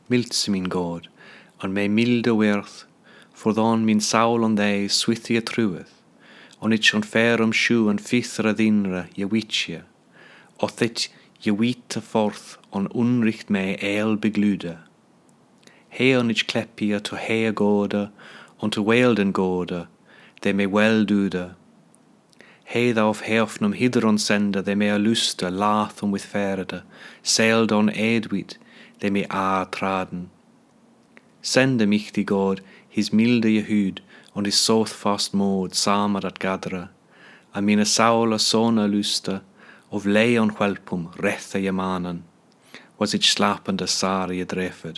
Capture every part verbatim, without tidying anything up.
Miltse min God, an mei milde werth, for dan min saul an dei swithie trueth, on ich an ferum shu an fithra dinra je witje, oth it je witte forth on unricht mei eil beglude. He an ich kleppia to hea gode, on to weelden gode, de mei wel dude. He thou of heofnum hidron sende, de mei a luste, lathum with ferde, sailed on edwit, de mei a traden. Sende mich die God, his milde Jehud, und his soth fast mod, samer dat gadra, a mine saula sona luste, of lei on whelpum, rethe je manen, was ich slapende sari je drefed.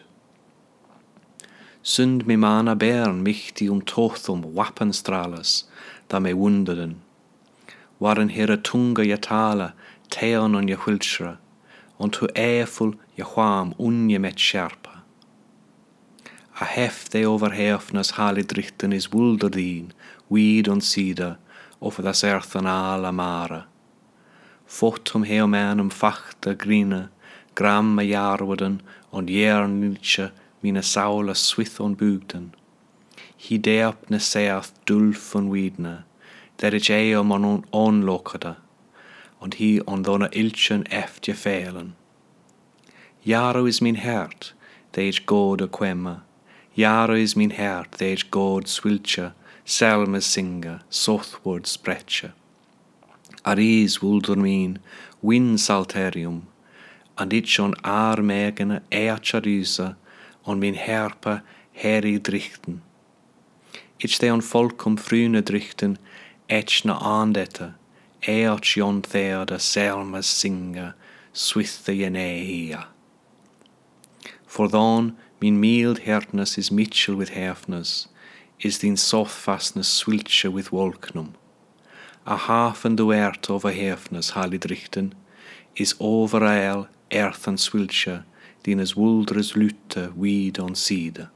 Sund mi mana bern michti um tothum wappenstrales, da me wunderden. Waren hera tunga je tala, teon on je hulchra, und hu eiful je hwam unje met sharpa. A hef de over hefnas halidrichten is wulderdien, weed on sida, over das earthen ala mara. Fotum heomanum fachta grine, gramme jarwoden, on jernilche, mine saula swith on bugden. Hi deap ne seath dulf on weedne, der ich eo man on onlokada, und hi on donna ilchen eft je feilen. Jaro is min hert, de ich god a quemma, Jaro is min hert, de ich god swilche, selmes singa, sothward spreche. Aris wuldur min, win salterium, and ich on ar megene eacharusa, on min herpa heri drichten. Ich de on volkum früne drichten, ech na andete, each jon theada selmes singa, swithe jenehia. For dan, min mild hertness is mitchell with hefness, is din soft fastness swilche with wolknum. A half and duert over hefness halidrichten, is over ael earth and swilche, din as wuldres lute weed on side.